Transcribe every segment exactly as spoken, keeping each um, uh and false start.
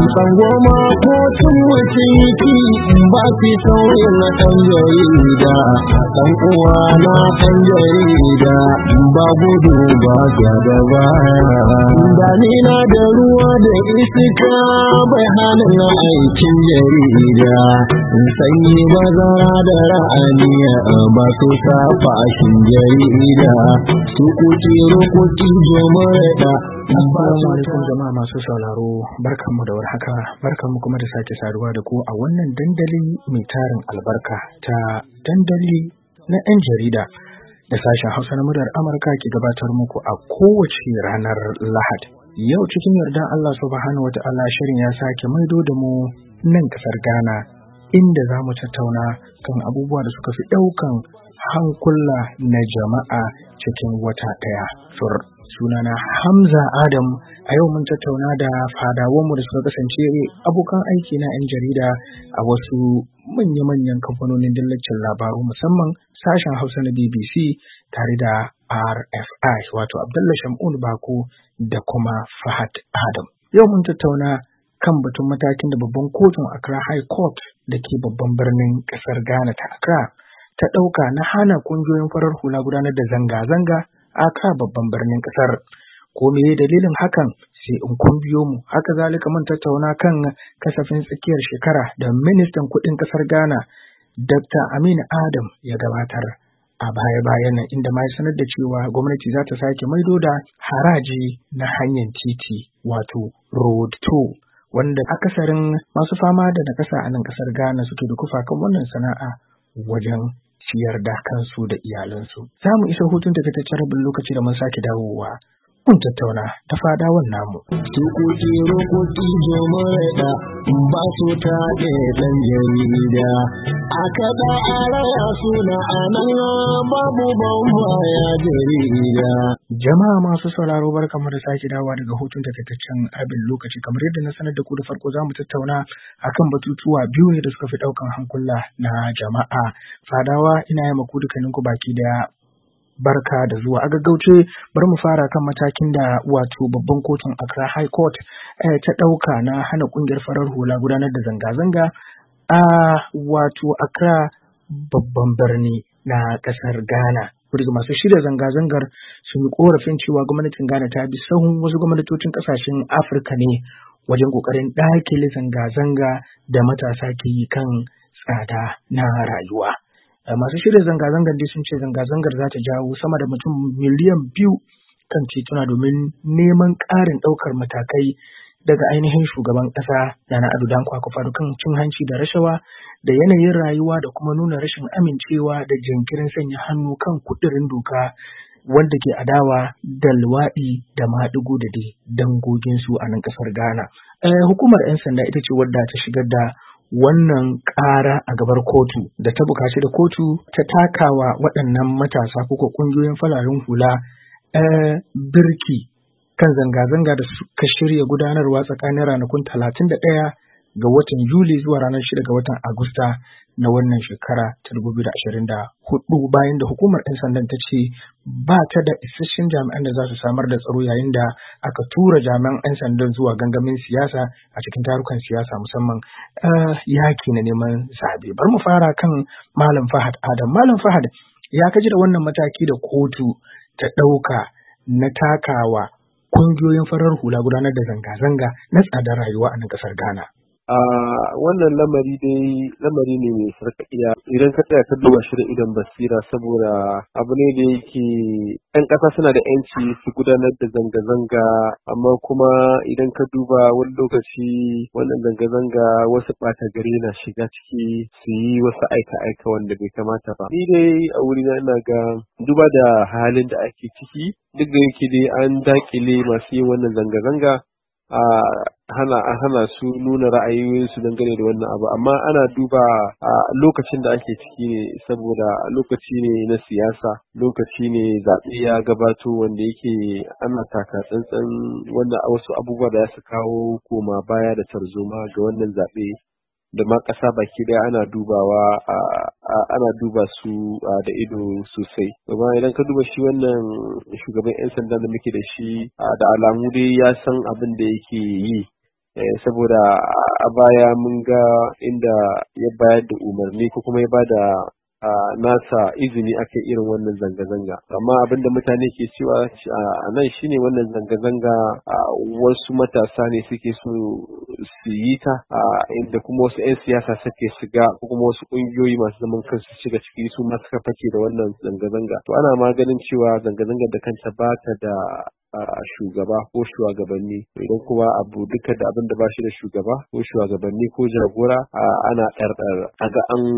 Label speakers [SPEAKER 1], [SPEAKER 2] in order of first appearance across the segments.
[SPEAKER 1] Tsangwama ko cin mutunci ba fi sauyin na ɗan jarida, ɗan uwa na ɗan jarida ba gudu ba da baya. Damina da ruwa da iska bai hana na aikin jarida, sanyi bazara da ra'aniya ba su sa fashin jarida, su kuke rokoki jama'a.
[SPEAKER 2] Assalamu alaikum jama'a masu sauraro, barkanmu da warhaka, barkanmu kuma da sake saduwa da ku a wannan dandali mai tarin albarka ta dandali na 'yan jarida da sashen Hausa na muryar Amurka ke gabatar muku a kowace ranar Lahadi. Yau cikin yarda Allah subhanahu wa ta'ala shirin ya sake maido da mu nan kasar Ghana, inda za mu tattauna kan abubuwa da suka fi ɗaukan hankula na jama'a cikin wata ɗaya. Sur sunana Hamza Adam. A yau mun tattauna da fadawanmu da suka kasance abokan aiki na 'yan jarida a wasu manya-manyan kamfanonin dillacin labaru, musamman sashen Hausa na B B C tare da R F I, wato Abdullah Shamun Bako da kuma Fahad Adam. Yau mun tattauna kan batun matakin da babban kotun Accra High Court da ke babban birnin ƙasar Ghana ta Accra ta ɗauka na hana ƙungiyoyin farar hula gudanar da zanga-zanga a Accra babban birnin ƙasar. Ko me dalilin hakan sai in kun biyo mu. Haka zalika mun tattauna kan kasafin tsakiyar shekara da ministan kuɗin ƙasar Ghana Doctor Aminu Adam ya gabatar a baya-bayan nan, inda ma ya sanar da cewa gwamnati za ta sake maido da haraji na hanyar titi wato road toll, wanda akasarin masu fama da nakasa a nan ƙasar Ghana suke da kufa kan wannan sana'a wajen ciyar da kansu da iyalansu. Za mu isa hutun takaitaccen rabin lokaci da mun sake dawowa. Mun tattauna da fadawan namu.
[SPEAKER 1] Tukuki rokoki jama'a ba su ta ɗan jarida, a kaɗa a raya suna a nan babu bambaya jarida.
[SPEAKER 2] Jama'a masu sauraro, barkamu da sake dawowa daga hutun takaitaccen rabin lokaci. Kamar yadda na sanar da ku da farko, za mu tattauna akan batutuwa biyu ne da suka fi ɗaukan hankula na jama'a. Fadawa, ina yi maku dukkaninku baki daya barka da zuwa. A gaggauce bari mu fara kan matakin da wato babban kotun Accra High Court eh, ta ɗauka na hana ƙungiyar farar hula gudanar da zanga-zanga a wato Accra babban birni na ƙasar Ghana. Daga masu shirya zanga-zangar sun yi korafin cewa gwamnatin Ghana ta bi sahun wasu gwamnatocin ƙasashen Afirka ne wajen ƙoƙarin ɗakile zanga-zanga da matasa ke yi kan tsada na rayuwa. Masu shirya zanga-zangar dai sun ce zanga-zangar za ta jawo sama da mutum miliyan biyu kan tituna domin neman ƙarin ɗaukar matakai daga ainihin shugaban ƙasa Nana Addo Dankwa Akufo-Addo kan cin hanci da rashawa da yanayin rayuwa da kuma nuna rashin amincewa da jinkirin sanya hannu kan kudirin doka wanda ke adawa da luwaɗi da maɗigo da dai dangoginsu a nan ƙasar Ghana. Eh, hukumar 'yan sanda ita ce wadda ta shigar da wannan ƙara a gabar kotu da ta bukaci da kotu ta takawa waɗannan matasa ko ƙungiyoyin fararen hula eh, birki kan zanga-zanga da suka shirya gudanarwa tsakanin ranakun talatin da ɗaya ga watan Yuli zuwa ranar shida ga watan Agusta na wannan shekara ta dubu biyu da ashirin da hudu, bayan da hukumar 'yan sandan ta ce ba ta da isasshen jami'an da za su samar da tsaro yayin da aka tura jami'an 'yan sandan zuwa gangamin siyasa a cikin tarukan siyasa, musamman uh, yaki na neman zabe. Bari mu fara kan Malam Fahad Adam. Malam Fahad, ya kaji da wannan mataki da kotu ta ɗauka na takawa kungiyoyin farar hula gudanar da zanga-zanga na tsadar rayuwa a nan ƙasar Ghana?
[SPEAKER 3] A wannan lamari dai lamari ne mai sarƙaƙiya idan ka tsaya ka duba shi da idon basira, saboda abu ne da yake 'yan ƙasa suna da 'yanci su gudanar da zanga-zanga, amma kuma idan ka duba wani lokaci wannan zanga-zanga wasu ɓata gari na shiga ciki su yi wasu aika-aika wanda bai kamata ba. Ni dai a wurina ina ga duba da halin da ake ciki, duk da yake dai an dakile masu yin wannan zanga-zanga a hana hana su nuna ra'ayoyinsu dangane da wannan abu, amma ana duba a lokacin da ake ciki ne, saboda lokaci ne na siyasa, lokaci ne zaɓe ya gabato wanda yake ana taka tsantsan wanda wasu abubuwa da su kawo koma baya da tarzoma ga wannan zaɓe da ma ƙasa baki ɗaya ana dubawa ana duba su da ido sosai. Amma idan ka duba shi wannan shugaban 'yan sanda da muke da shi da alamu dai ya san abin da yake yi, saboda a baya mun ga inda ya bayar da umarni ko kuma ya bada a nasa izini aka irin wannan zanga-zanga, amma abin da mutane ke cewa a nan shine wannan zanga-zanga wasu matasa ne suke so su yi ta, inda kuma wasu 'yan siyasa suke shiga ko kuma wasu ƙungiyoyi masu zaman kansu shiga ciki su ma suka fake da wannan zanga-zanga. To ana ma ganin cewa zanga-zangar da kanta ba ta da shugaba ko shugabanni, idan kuma abu duka da abin da ba shi da shugaba ko shugabanni ko jagora ana ɗarɗar a ga an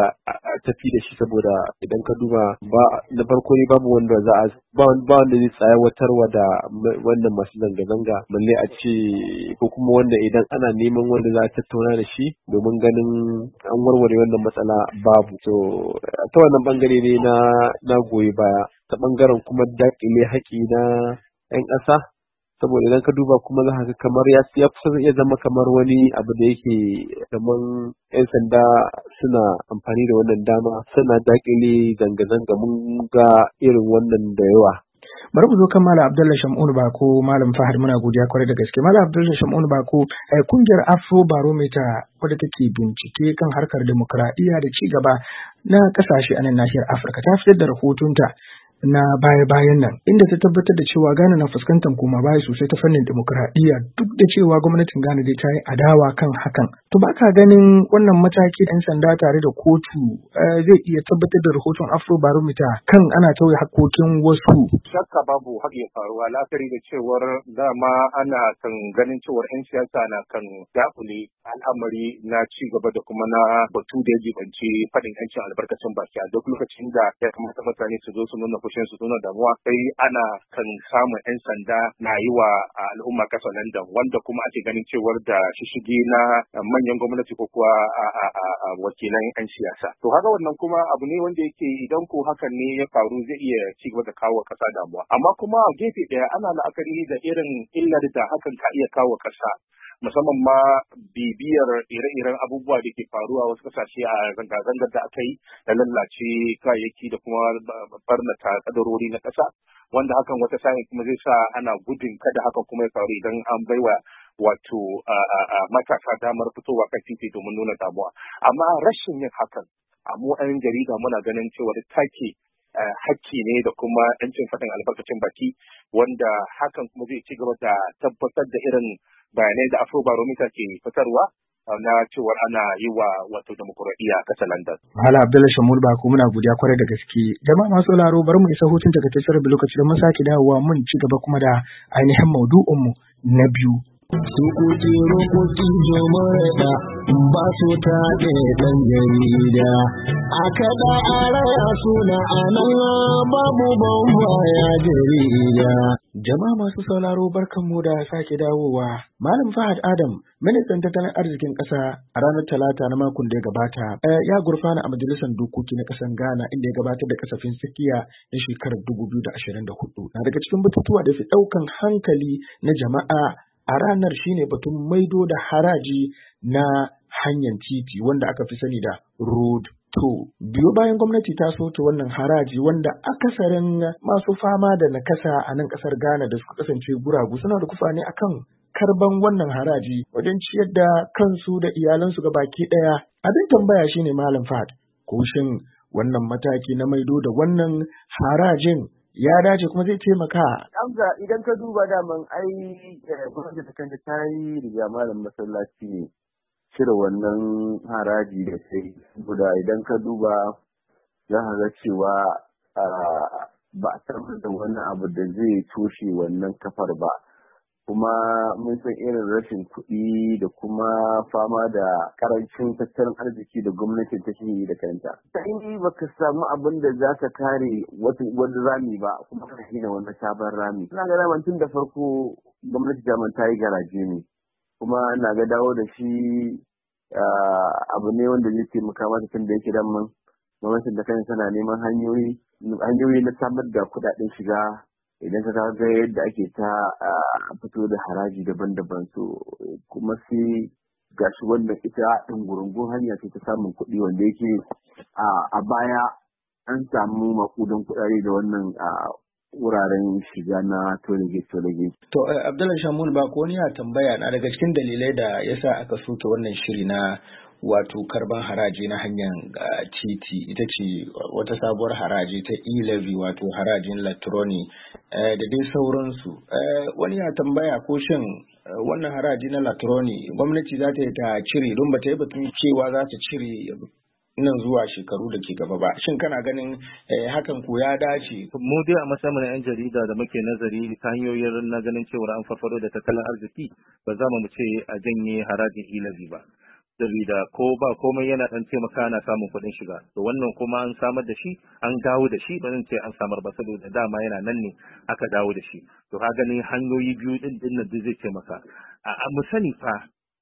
[SPEAKER 3] tafi da shi, saboda idan ka duba ba na farko ne babu wanda za a ba wanda zai tsayawatarwa da wannan masu zanga-zanga, balle a ce ko kuma wanda idan ana neman wanda za a tattauna da shi domin ganin an warware wannan matsala babu. To ta wannan bangare ne na na goyi baya, ta bangaren kuma dakile haƙi na 'yan ƙasa, saboda idan ka duba kuma za ka kamar ya ya kusa iya zama kamar wani abu da yake kamar 'yan sanda suna amfani da wannan dama suna dakile zanga-zanga, mun ga irin wannan da yawa.
[SPEAKER 2] Bari mu zo kan Malam Abdullahi Shamun Bako. Malam Fahad, muna godiya kwarai da gaske. Malam Abdullahi Shamun Bako, kungiyar Afro Barometer wadda take bincike kan harkar demokradiyya da ci gaba na kasashe a nan nahiyar Afirka ta fitar da rahotonta na baya-bayan nan, inda ta tabbatar da cewa Ghana na fuskantar koma baya sosai ta fannin demokradiyya, duk da cewa gwamnatin Ghana dai ta yi adawa kan hakan. To ba ka ganin wannan mataki 'yan sanda tare da kotu zai iya tabbatar da rahoton Afro Barometer kan ana tauye hakkokin wasu?
[SPEAKER 4] Shakka babu haka ya faruwa, la'akari da cewar dama ana kan ganin cewar 'yan siyasa na kan dakule al'amari na ci gaba da kuma na batu da ya jibanci faɗin 'yancin albarkacin baki a duk lokacin da ya kamata mutane su zo su nuna fushin su nuna damuwa, sai ana kan samun 'yan sanda na yi wa al'umma kasa London, wanda kuma ake ganin cewar da shishigi na manyan gwamnati ko kuwa wakilan 'yan siyasa. To haka wannan kuma abu ne wanda yake idan ko hakan ne ya faru zai iya ci gaba da kawo kasa damuwa, amma kuma gefe ɗaya ana la'akari da irin illar da hakan ka iya kawo kasa, musamman ma bibiyar ire-iren abubuwa da ke faruwa wasu kasashe a zanga-zangar da aka yi da lallace kayayyaki da kuma barnata kadarori na ƙasa, wanda hakan wata sa'in kuma zai sa ana gudun kada haka kuma ya faru idan an baiwa wato matasa damar fitowa kan titi domin nuna damuwa. Amma rashin yin hakan a mu 'yan jarida muna ganin cewa take hakki ne da kuma 'yancin faɗin albarkacin baki, wanda hakan kuma zai ci gaba da tabbatar da irin bayanai da Afro Barometer ke fitarwa na cewar ana yi wa wato demokuraɗiyya a ƙasar London.
[SPEAKER 2] Malam Abdullahi Shamun Bako, muna godiya kwarai da gaske. Jama'a masu sauraro, bari mu isa hutun takaitaccen rabin lokaci da mun sake dawowa mun ci gaba kuma da ainihin maudu'inmu na biyu.
[SPEAKER 1] Su kuke roƙoƙi jama'a ba su ta ɗan jarida, a kaɗa a raya suna a nan babu bambaya jarida.
[SPEAKER 2] Jama'a masu sauraro, barkanmu da sake dawowa. Malam Fahad Adam, ministan tattalin arzikin ƙasa, a ranar Talata na makon da ya gabata, ya gurfana a majalisar dokoki na ƙasar Ghana inda ya gabatar da kasafin tsakiya na shekarar dubu biyu da ashirin da hudu. Na daga cikin batutuwa da fi ɗaukan hankali na jama'a a ranar shine batun maido da haraji na hanyar titi wanda aka fi sani da road toll. Biyo bayan gwamnati ta soke wannan haraji wanda akasarin masu fama da nakasa a nan kasar Ghana da suka kasance guragu suna da kufa ne akan karban wannan haraji wajen ciyar da kansu da iyalansu ga baki ɗaya. Abin tambaya shine Malam Fahad, ko shin wannan mataki na maido da wannan harajin ya dace kuma zai taimaka?
[SPEAKER 5] Hamza, idan ka duba daman ai gwamnati ta kanta ta yi riga malam masallaci ne cire wannan haraji da sai, saboda idan ka duba za ka ga cewa ba a tabbatar da wani abu da zai toshe wannan kafar ba, kuma mun san irin rashin kuɗi da kuma fama da karancin tattalin arziki da gwamnatin ta shi da kanta. Ta in baka samu abin da za ka kare wani rami ba kuma ka gina wani sabon rami. Ina ga daman tun da farko gwamnati daman ta yi garaje ne, kuma na ga dawo da shi abu ne wanda zai taimaka mata tun da yake daman gwamnatin da kanta tana neman hanyoyi hanyoyi na samar da kuɗaɗen shiga. Idan ka ga yadda ake ta fito da haraji daban-daban, so kuma sai gashi wannan ita ɗin gurungun hanya ce ta samun kuɗi wanda yake a baya an samu makudan kuɗaɗe da wannan wuraren shiga na tolige-tolige.
[SPEAKER 2] To Abdullahi Shamun ba ko ni ya tambaya na daga cikin dalilai da yasa aka soke wannan shiri na wato karban haraji na hanyar titi ita ce wata sabuwar haraji ta e-levy wato harajin latroni da dai sauransu. Wani ya tambaya ko shin wannan haraji na latroni gwamnati za ta yi ta cire don ba ta yi batun cewa za ta cire nan zuwa shekaru da ke gaba ba. Shin kana ganin hakan ko ya dace?
[SPEAKER 6] Mu dai a matsayin na 'yan jarida da muke nazari ta hanyoyin na ganin cewa an farfado da tattalin arziki ba za mu ce a janye harajin e-levy ba. Sabida ko ba komai yana dan taimaka na samun kuɗin shiga. To wannan kuma an samar da shi, an dawo da shi, ba zan ce an samar ba saboda dama yana nan ne aka dawo da shi. To ka gani hanyoyi biyu din din nan zai taimaka. A mu sani fa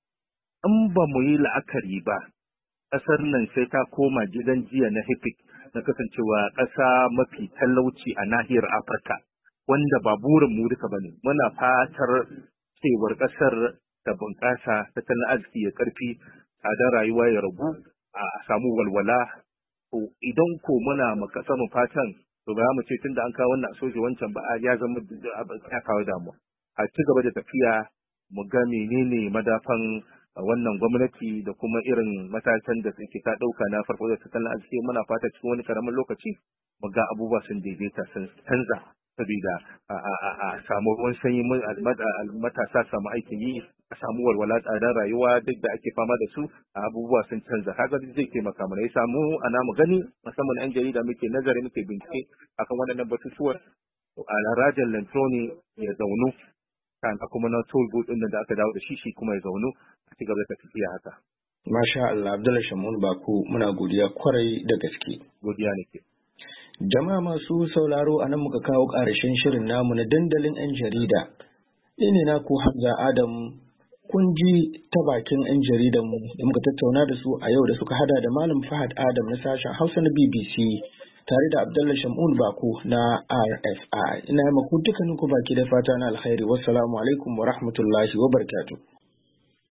[SPEAKER 6] in ba mu yi la'akari ba ƙasar nan sai ta koma gidan jiya na HIPC na kasancewa ƙasa mafi talauci a nahiyar Afirka wanda ba burin mu duka bane. Muna fatar cewar ƙasar ta bunƙasa, tattalin arziki ya ƙarfi, tsadar rayuwa ya ragu, a samu walwala. To idan ko muna makasa mu fatan to ba mu ce tun da an kawo wannan soje wancan ba ya zama ya kawo damuwa. A ci gaba da tafiya mu ga menene madafan wannan gwamnati da kuma irin matakan da suke ta ɗauka na farko da tattalin arziki. Muna fata cikin wani karamin lokaci mu ga abubuwa sun daidaita sun canza saboda a samu ruwan sanyi matasa samu aikin yi a samu walwala tsadar rayuwa duk da ake fama da su abubuwa sun canza. Haka zai taimaka mana ya samu ana mu gani musamman yan jarida muke nazari muke bincike akan waɗannan batutuwar a harajin lantroni ya zaunu kan kuma na toll booth din da aka dawo da shi shi kuma ya zaunu a ci gaba da tafiya haka.
[SPEAKER 2] Masha Allah, Abdullahi Shamun Bako muna godiya kwarai da gaske.
[SPEAKER 6] Godiya nake.
[SPEAKER 2] Jama'a masu sauraro a nan muka kawo ƙarshen shirin namu na dandalin 'yan jarida. Ni ne naku Hamza Adam, kun ji ta bakin 'yan jaridanmu da muka tattauna da su a yau da suka hada da Malam Fahad Adam na sashen Hausa na B B C tare da Abdullahi Shamun Bako na R F I. Ina yi maku dukkanin ku baki da fata na alkhairi. Wassalamu alaikum wa rahmatullahi wa barakatuh.